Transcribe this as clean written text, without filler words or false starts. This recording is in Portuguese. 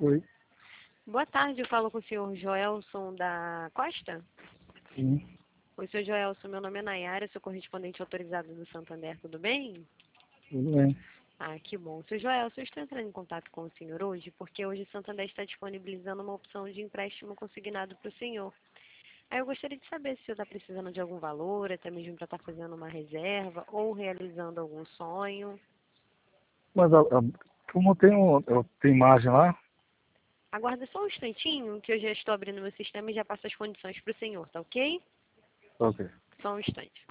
Oi. Boa tarde, eu falo com o senhor Joelson da Costa. Sim, Oi, senhor Joelson, meu nome é Nayara, sou correspondente autorizado do Santander, tudo bem? tudo bem. Ah, que bom. Senhor Joelson, eu estou entrando em contato com o senhor hoje, porque hoje o Santander está disponibilizando uma opção de empréstimo consignado para o senhor. Aí eu gostaria de saber se o senhor está precisando de algum valor, até mesmo para estar fazendo uma reserva ou realizando algum sonho. Mas como tem imagem lá? Aguarda só um instantinho, que eu já estou abrindo meu sistema e já passo as condições para o senhor, tá ok? Ok. Só um instante.